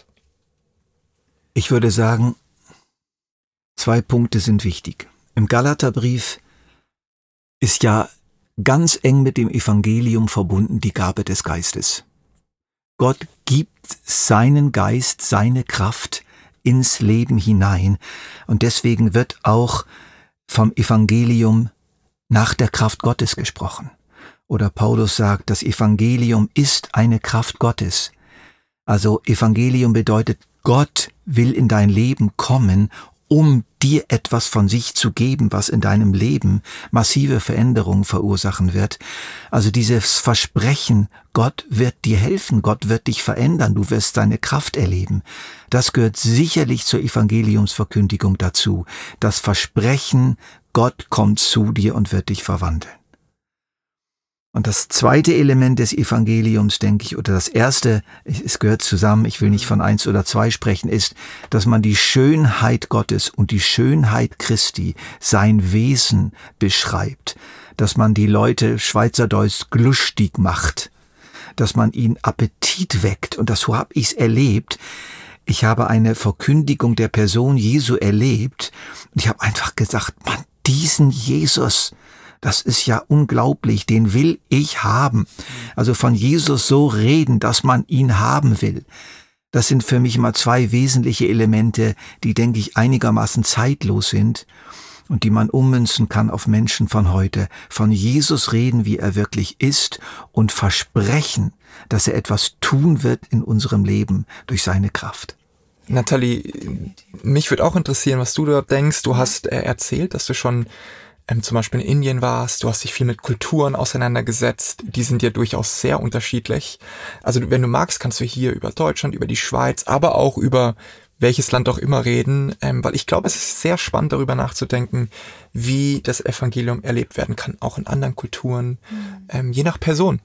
Ich würde sagen, 2 Punkte sind wichtig. Im Galaterbrief ist ja ganz eng mit dem Evangelium verbunden die Gabe des Geistes. Gott gibt seinen Geist, seine Kraft ins Leben hinein und deswegen wird auch vom Evangelium nach der Kraft Gottes gesprochen. Oder Paulus sagt, das Evangelium ist eine Kraft Gottes. Also Evangelium bedeutet, Gott will in dein Leben kommen, um dir etwas von sich zu geben, was in deinem Leben massive Veränderungen verursachen wird. Also dieses Versprechen, Gott wird dir helfen, Gott wird dich verändern, du wirst seine Kraft erleben. Das gehört sicherlich zur Evangeliumsverkündigung dazu. Das Versprechen, Gott kommt zu dir und wird dich verwandeln. Und das zweite Element des Evangeliums, denke ich, oder das erste, es gehört zusammen, ich will nicht von 1 oder 2 sprechen, ist, dass man die Schönheit Gottes und die Schönheit Christi, sein Wesen beschreibt. Dass man die Leute schweizerdeutsch glustig macht. Dass man ihnen Appetit weckt. Und das, so habe ich es erlebt. Ich habe eine Verkündigung der Person Jesu erlebt. Und ich habe einfach gesagt, Mann, diesen Jesus, das ist ja unglaublich, den will ich haben. Also von Jesus so reden, dass man ihn haben will. Das sind für mich immer 2 wesentliche Elemente, die, denke ich, einigermaßen zeitlos sind und die man ummünzen kann auf Menschen von heute. Von Jesus reden, wie er wirklich ist und versprechen, dass er etwas tun wird in unserem Leben durch seine Kraft. Nathalie, mich würde auch interessieren, was du dort denkst. Du hast erzählt, dass du schon zum Beispiel in Indien warst, du hast dich viel mit Kulturen auseinandergesetzt, die sind ja durchaus sehr unterschiedlich. Also wenn du magst, kannst du hier über Deutschland, über die Schweiz, aber auch über welches Land auch immer reden, weil ich glaube, es ist sehr spannend, darüber nachzudenken, wie das Evangelium erlebt werden kann, auch in anderen Kulturen, je nach Person.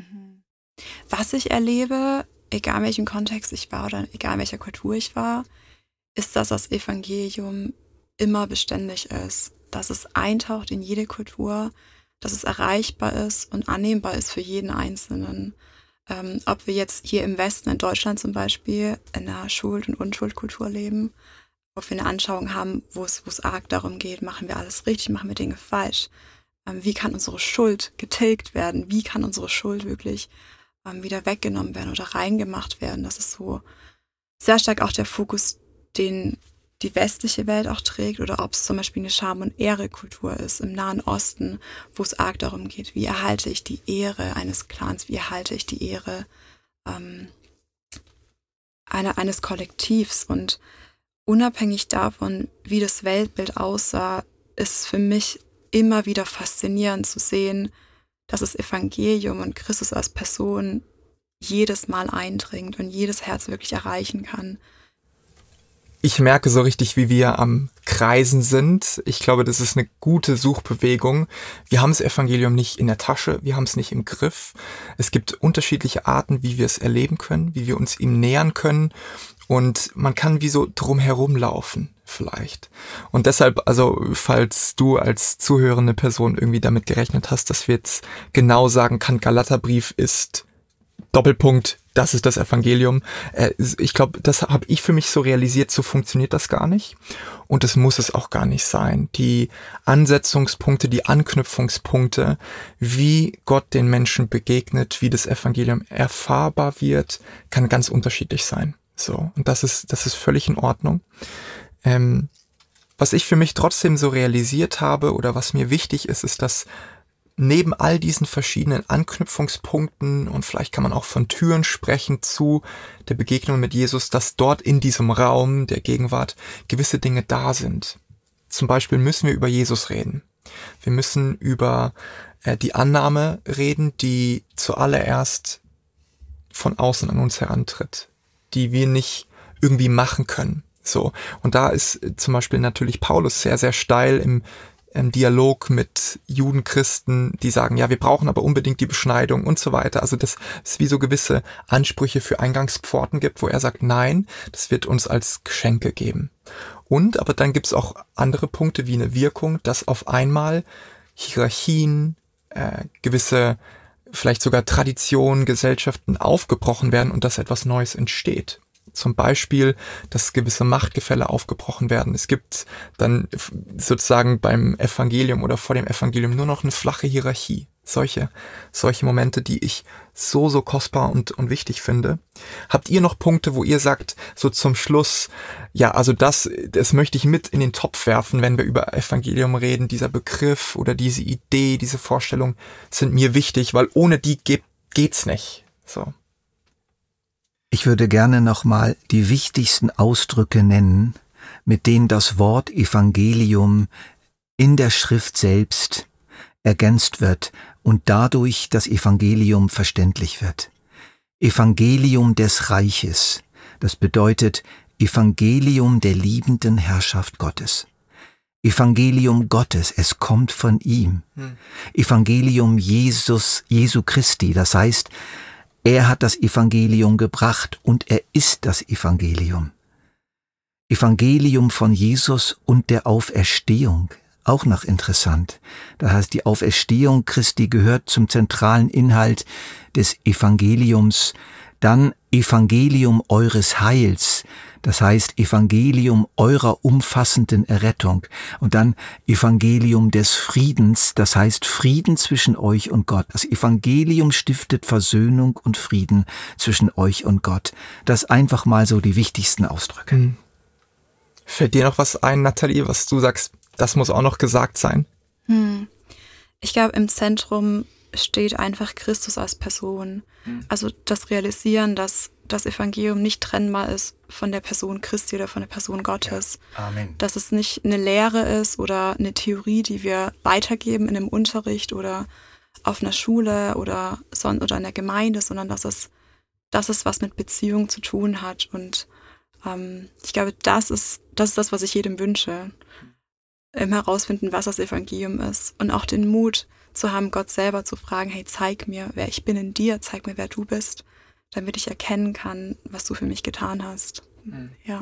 Was ich erlebe, egal in welchem Kontext ich war oder egal in welcher Kultur ich war, ist, dass das Evangelium immer beständig ist, dass es eintaucht in jede Kultur, dass es erreichbar ist und annehmbar ist für jeden Einzelnen. Ob wir jetzt hier im Westen, in Deutschland zum Beispiel, in einer Schuld- und Unschuldkultur leben, ob wir eine Anschauung haben, wo es arg darum geht, machen wir alles richtig, machen wir Dinge falsch. Wie kann unsere Schuld getilgt werden? Wie kann unsere Schuld wirklich wieder weggenommen werden oder reingemacht werden? Das ist so sehr stark auch der Fokus, den die westliche Welt auch trägt, oder ob es zum Beispiel eine Scham- und Ehre-Kultur ist im Nahen Osten, wo es arg darum geht, wie erhalte ich die Ehre eines Clans, wie erhalte ich die Ehre eines Kollektivs. Und unabhängig davon, wie das Weltbild aussah, ist es für mich immer wieder faszinierend zu sehen, dass das Evangelium und Christus als Person jedes Mal eindringt und jedes Herz wirklich erreichen kann. Ich merke so richtig, wie wir am Kreisen sind. Ich glaube, das ist eine gute Suchbewegung. Wir haben das Evangelium nicht in der Tasche, wir haben es nicht im Griff. Es gibt unterschiedliche Arten, wie wir es erleben können, wie wir uns ihm nähern können. Und man kann wie so drumherum laufen, vielleicht. Und deshalb, also falls du als zuhörende Person irgendwie damit gerechnet hast, dass wir jetzt genau sagen kann, Galaterbrief ist Doppelpunkt, das ist das Evangelium. Ich glaube, das habe ich für mich so realisiert, so funktioniert das gar nicht. Und das muss es auch gar nicht sein. Die Ansetzungspunkte, die Anknüpfungspunkte, wie Gott den Menschen begegnet, wie das Evangelium erfahrbar wird, kann ganz unterschiedlich sein. So, und das ist völlig in Ordnung. was ich für mich trotzdem so realisiert habe oder was mir wichtig ist, ist, dass neben all diesen verschiedenen Anknüpfungspunkten und vielleicht kann man auch von Türen sprechen zu der Begegnung mit Jesus, dass dort in diesem Raum der Gegenwart gewisse Dinge da sind. Zum Beispiel müssen wir über Jesus reden. Wir müssen über die Annahme reden, die zuallererst von außen an uns herantritt, die wir nicht irgendwie machen können. So. Und da ist zum Beispiel natürlich Paulus sehr, sehr steil im Dialog mit Juden, Christen, die sagen, ja, wir brauchen aber unbedingt die Beschneidung und so weiter. Also dass es wie so gewisse Ansprüche für Eingangspforten gibt, wo er sagt, nein, das wird uns als Geschenke geben. Und, aber dann gibt es auch andere Punkte wie eine Wirkung, dass auf einmal Hierarchien, gewisse, vielleicht sogar Traditionen, Gesellschaften aufgebrochen werden und dass etwas Neues entsteht. Zum Beispiel, dass gewisse Machtgefälle aufgebrochen werden. Es gibt dann sozusagen beim Evangelium oder vor dem Evangelium nur noch eine flache Hierarchie. Solche Momente, die ich so kostbar und wichtig finde. Habt ihr noch Punkte, wo ihr sagt, so zum Schluss, ja, also das möchte ich mit in den Topf werfen, wenn wir über Evangelium reden, dieser Begriff oder diese Idee, diese Vorstellung sind mir wichtig, weil ohne die geht's nicht. So. Ich würde gerne nochmal die wichtigsten Ausdrücke nennen, mit denen das Wort Evangelium in der Schrift selbst ergänzt wird und dadurch das Evangelium verständlich wird. Evangelium des Reiches, das bedeutet Evangelium der liebenden Herrschaft Gottes. Evangelium Gottes, es kommt von ihm. Evangelium Jesu Christi, das heißt, er hat das Evangelium gebracht und er ist das Evangelium. Evangelium von Jesus und der Auferstehung, auch noch interessant. Das heißt, die Auferstehung Christi gehört zum zentralen Inhalt des Evangeliums. Dann Evangelium eures Heils, das heißt Evangelium eurer umfassenden Errettung. Und dann Evangelium des Friedens, das heißt Frieden zwischen euch und Gott. Das Evangelium stiftet Versöhnung und Frieden zwischen euch und Gott. Das einfach mal so die wichtigsten Ausdrücke. Fällt dir noch was ein, Nathalie, was du sagst, das muss auch noch gesagt sein? Ich glaube, im Zentrum steht einfach Christus als Person. Also das Realisieren, dass das Evangelium nicht trennbar ist von der Person Christi oder von der Person Gottes. Ja. Amen. Dass es nicht eine Lehre ist oder eine Theorie, die wir weitergeben in einem Unterricht oder auf einer Schule oder in der Gemeinde, sondern dass es was mit Beziehung zu tun hat. Und ich glaube, das ist das, was ich jedem wünsche. Im Herausfinden, was das Evangelium ist. Und auch den Mut zu haben, Gott selber zu fragen, hey, zeig mir, wer ich bin in dir, zeig mir, wer du bist, damit ich erkennen kann, was du für mich getan hast. Ja.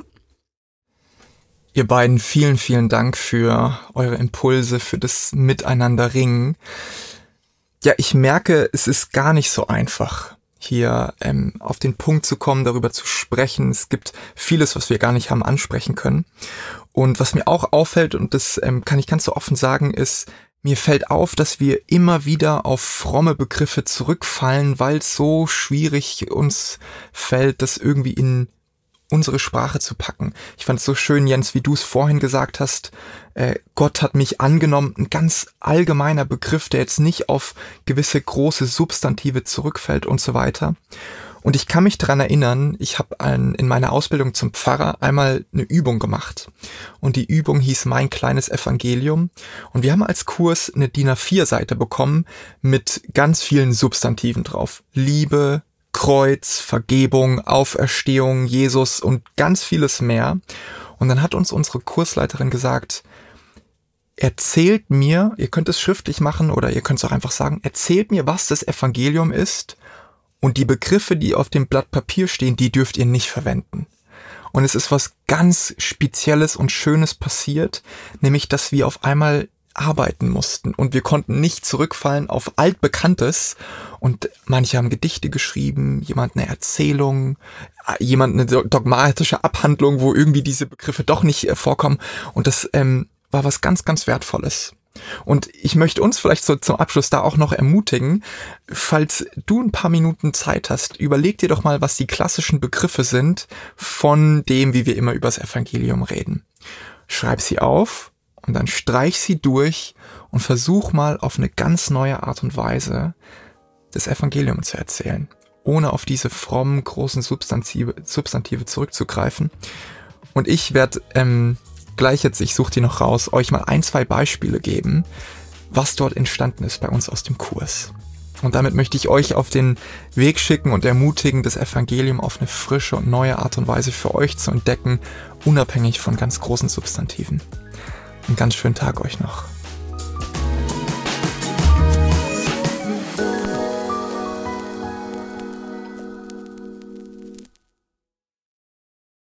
Ihr beiden, vielen, vielen Dank für eure Impulse, für das Miteinanderringen. Ja, ich merke, es ist gar nicht so einfach, hier auf den Punkt zu kommen, darüber zu sprechen. Es gibt vieles, was wir gar nicht haben ansprechen können. Und was mir auch auffällt, und das kann ich ganz so offen sagen, ist, mir fällt auf, dass wir immer wieder auf fromme Begriffe zurückfallen, weil es so schwierig uns fällt, das irgendwie in unsere Sprache zu packen. Ich fand es so schön, Jens, wie du es vorhin gesagt hast, Gott hat mich angenommen, ein ganz allgemeiner Begriff, der jetzt nicht auf gewisse große Substantive zurückfällt und so weiter. Und ich kann mich daran erinnern, ich habe in meiner Ausbildung zum Pfarrer einmal eine Übung gemacht. Und die Übung hieß Mein kleines Evangelium. Und wir haben als Kurs eine DIN A4-Seite bekommen mit ganz vielen Substantiven drauf. Liebe, Kreuz, Vergebung, Auferstehung, Jesus und ganz vieles mehr. Und dann hat uns unsere Kursleiterin gesagt, erzählt mir, ihr könnt es schriftlich machen oder ihr könnt es auch einfach sagen, erzählt mir, was das Evangelium ist. Und die Begriffe, die auf dem Blatt Papier stehen, die dürft ihr nicht verwenden. Und es ist was ganz Spezielles und Schönes passiert, nämlich, dass wir auf einmal arbeiten mussten und wir konnten nicht zurückfallen auf Altbekanntes. Und manche haben Gedichte geschrieben, jemand eine Erzählung, jemand eine dogmatische Abhandlung, wo irgendwie diese Begriffe doch nicht vorkommen. Und das war was ganz, ganz Wertvolles. Und ich möchte uns vielleicht so zum Abschluss da auch noch ermutigen, falls du ein paar Minuten Zeit hast, überleg dir doch mal, was die klassischen Begriffe sind von dem, wie wir immer über das Evangelium reden. schreib sie auf und dann streich sie durch und versuch mal auf eine ganz neue Art und Weise das Evangelium zu erzählen, ohne auf diese frommen, großen Substantive zurückzugreifen. Und ich werde gleich jetzt, ich suche die noch raus, euch mal 1-2 Beispiele geben, was dort entstanden ist bei uns aus dem Kurs. Und damit möchte ich euch auf den Weg schicken und ermutigen, das Evangelium auf eine frische und neue Art und Weise für euch zu entdecken, unabhängig von ganz großen Substantiven. Einen ganz schönen Tag euch noch.